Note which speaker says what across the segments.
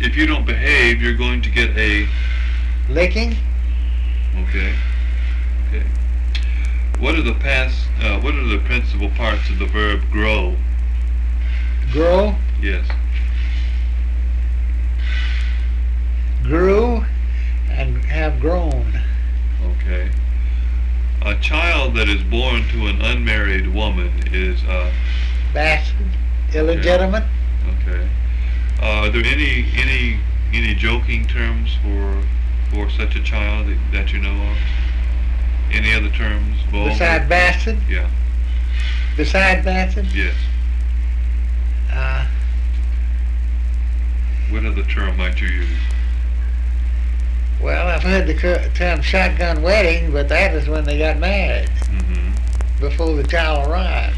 Speaker 1: if you don't behave, you're going to get a...
Speaker 2: licking.
Speaker 1: Okay. Okay. What are the principal parts of the verb grow?
Speaker 2: Grow.
Speaker 1: Yes.
Speaker 2: Grew and have grown.
Speaker 1: Okay. A child that is born to an unmarried woman is
Speaker 2: Bastard. Illegitimate.
Speaker 1: okay. Are there any joking terms for such a child that you know of? Any other terms? Vulgar?
Speaker 2: Beside bastard.
Speaker 1: Yeah.
Speaker 2: Beside bastard.
Speaker 1: Yes. What other term might you use?
Speaker 2: Well, I've heard the term shotgun wedding, but that is when they got married,
Speaker 1: Mm-hmm.
Speaker 2: before the child arrived.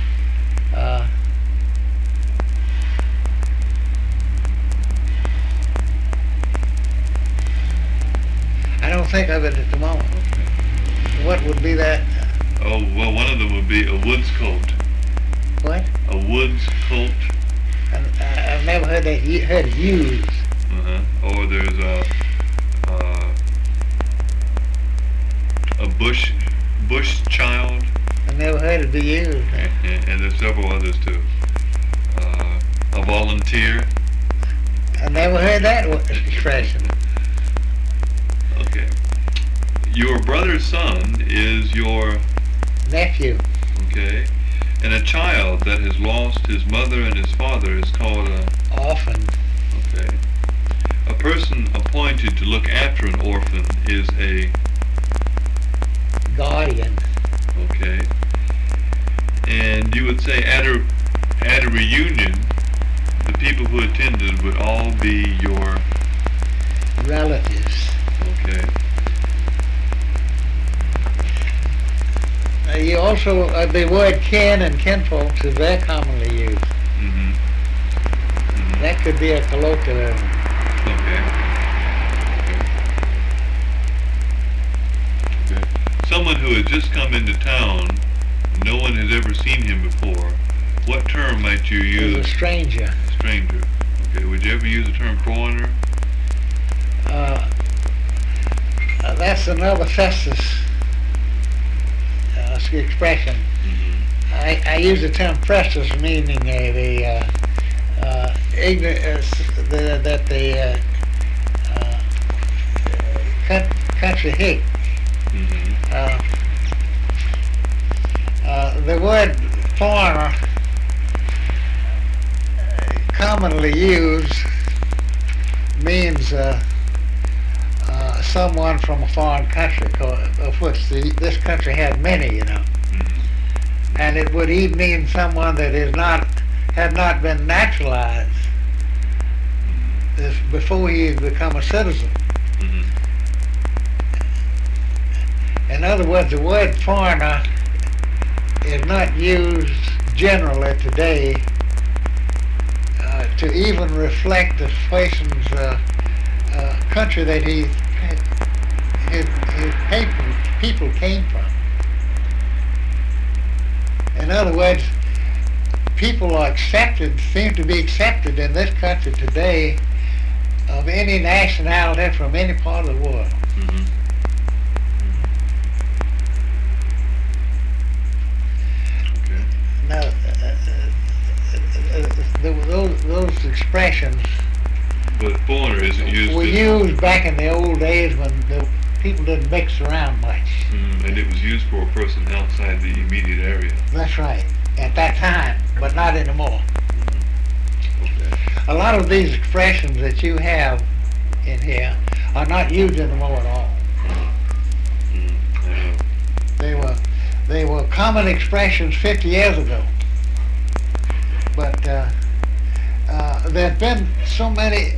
Speaker 2: I don't think of it at the moment. What would be that?
Speaker 1: Oh, well, one of them would be a woods colt.
Speaker 2: What?
Speaker 1: A woods colt.
Speaker 2: I've never heard that heard it used.
Speaker 1: Or there's a bush child.
Speaker 2: I've never heard it be used.
Speaker 1: And there's several others too. A volunteer.
Speaker 2: I never heard that expression.
Speaker 1: Okay. Your brother's son is your...
Speaker 2: Nephew.
Speaker 1: Okay. And a child that has lost his mother and his father is called a...
Speaker 2: Orphan.
Speaker 1: Okay. A person appointed to look after an orphan is a...
Speaker 2: Guardian.
Speaker 1: Okay. And you would say at a reunion, the people who attended would all be your...
Speaker 2: Relatives.
Speaker 1: Okay.
Speaker 2: You also, the word kin and kinfolks is very commonly used.
Speaker 1: Mm-hmm. Mm-hmm.
Speaker 2: That could be a colloquial.
Speaker 1: Okay. Okay. Someone who has just come into town, no one has ever seen him before, what term might you use?
Speaker 2: Is a stranger.
Speaker 1: Stranger. Okay. Would you ever use the term foreigner?
Speaker 2: That's another Festus expression.
Speaker 1: Mm-hmm.
Speaker 2: I use the term Festus meaning ignorance that the country hate.
Speaker 1: Mm-hmm.
Speaker 2: The word foreigner, commonly used, means someone from a foreign country, of which this country has many, you know.
Speaker 1: Mm-hmm.
Speaker 2: And it would even mean someone that had not been naturalized before he had become a citizen.
Speaker 1: Mm-hmm.
Speaker 2: In other words, the word foreigner is not used generally today to even reflect the person's country that his people came from. In other words, people are seem to be accepted in this country today of any nationality from any part of the world.
Speaker 1: Mm-hmm.
Speaker 2: Now, those expressions
Speaker 1: But foreigner isn't used.
Speaker 2: were used back in the old days when the people didn't mix around much.
Speaker 1: And it was used for a person outside the immediate area.
Speaker 2: That's right, at that time, but not anymore.
Speaker 1: Okay.
Speaker 2: A lot of these expressions that you have in here are not used anymore at all.
Speaker 1: I know.
Speaker 2: They were common expressions 50 years ago. But there have been so many